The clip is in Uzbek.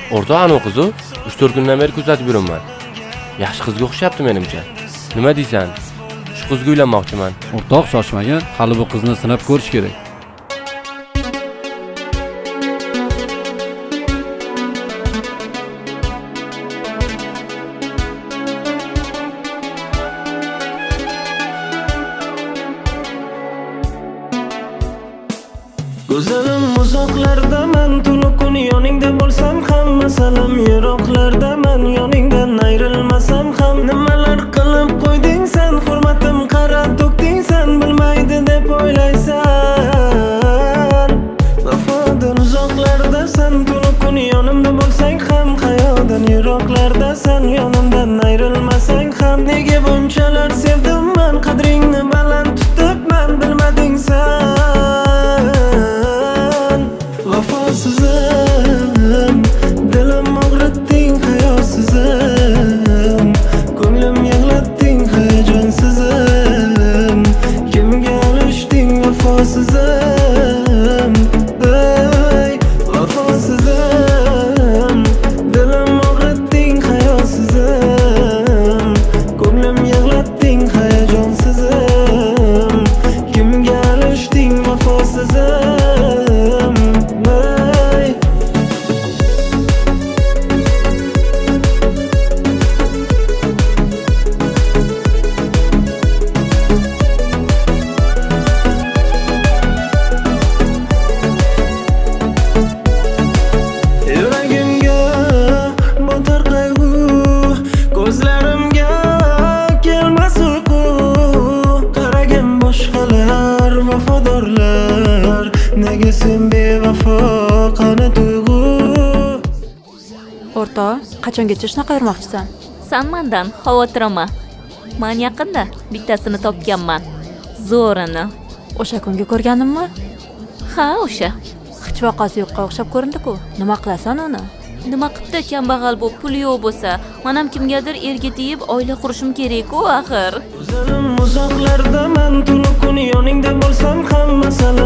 O'rtoq anu qizu 3-4 kundan beri kuzatib yuraman. Yaxshi qizga o'xshabdi menimcha. Nima deysan? Shu qizga uylanmoqchiman. O'rtoq shoshmagin, hali bu qizni sinab ko'rish kerak. Go'zalim uzoqlarda men to'liq kun yoningda bo'lsam ham, masalam yiroqlarda men yoningdan ayrilmasam ham, nimalar qilib qo'yding sen, hurmatim qara to'kding sen, bilmaydi deb o'ylaysan. Vafodan uzoqlarda sen to'liq kun yonimda bo'lsang ham, hayodan yiroqlarda sen yonimdan ayrilmasang ham, nega bunchalar sevdim men, qadringni baland tutibman, bilmading sen. Vafosizim, dilim og'ritding hayosizim, ko'nglim yig'latding hayajonsizim, kimga olishding vafosizim, ey vafosizim, dilim og'ritding hayosizim, ko'nglim yig'latding hayajonsizim, kimga olishding vafosizim. Nega sen bevafo qani tuyg'u? O'rtoq, qachongacha shunaqa yurmoqchisan? Sen mendan xavotir olma. Men yaqinda bittasini topganman. Zo'rini. O'sha kunga ko'rganimmi? Ha, o'sha. Hech vaqosi yo'qqa o'xshab ko'rindi-ku. Nima qilasan uni? Nima qilibdi kambag'al bu, puli yo'q bo'lsa, men ham kimgadir erga tegib oila qurishim kerak-ku axir. Uzoqlarda men to'liq kun yoningda bo'lsam ham, masalan